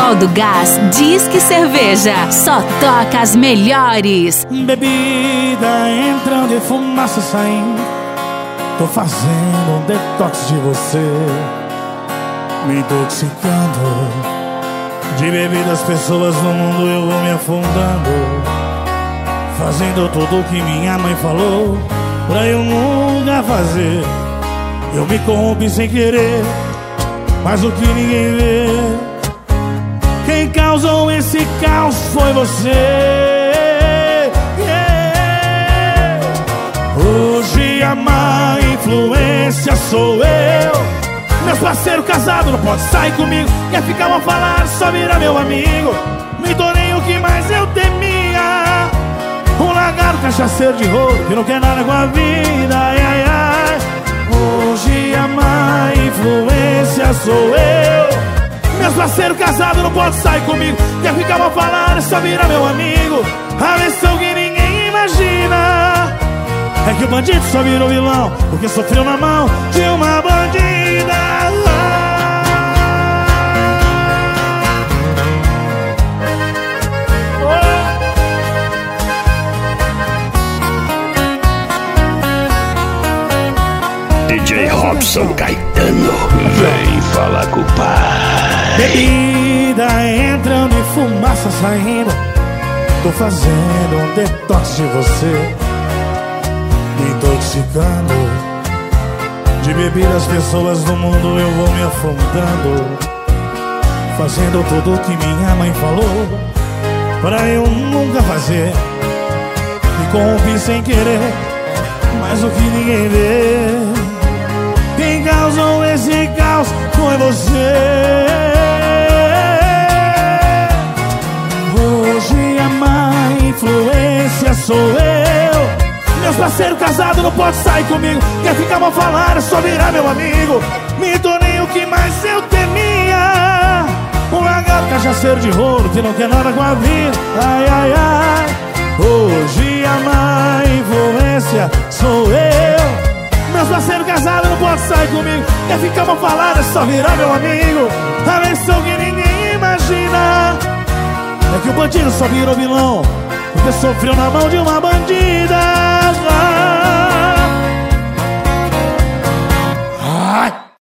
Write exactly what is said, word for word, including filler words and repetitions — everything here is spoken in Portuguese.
Farol do Gás Disque Cerveja. Só toca as melhores. Bebida entrando e fumaça saindo. Tô fazendo um detox de você, me intoxicando. De bebidas, pessoas no mundo eu vou me afundando, fazendo tudo o que minha mãe falou pra eu nunca fazer. Eu me corrompi sem querer, mas o que ninguém vê, quem causou esse caos foi você. Yeah. Hoje a má influência sou eu. Meus parceiros casados não pode sair comigo, quer ficar mal falar, só vira meu amigo. Me tornei o que mais eu temia, um lagarto cachaceiro de rolo que não quer nada com a vida. Ai, ai, ai. Hoje a má influência sou eu. Meus parceiros casados não pode sair comigo, quer ficar mal falar, só vira meu amigo. A versão que ninguém imagina é que o bandido só virou vilão porque sofreu na mão de uma bandida. D J Robson Caetano, vem falar com o pai. Bebida entrando e fumaça saindo. Tô fazendo um detox de você, me intoxicando. De bebidas, pessoas no mundo eu vou me afundando, fazendo tudo o que minha mãe falou pra eu nunca fazer. Me corrompi sem querer, mas o que ninguém vê, quem causou esse caos foi você. Hoje a má influência sou eu. Meus parceiros casados não pode sair comigo, quer ficar mal falar, é só virar meu amigo. Me tornei o que mais eu temia, um lagarto cachaceiro de rolo que não quer nada com a vida. Ai, ai, ai. Hoje a má influência sou eu. Meus parceiros casados não pode sair comigo, quer ficar mal falar, é só virar meu amigo. A versão que ninguém imagina é que o bandido só virou vilão porque sofreu na mão de uma bandida. Ai.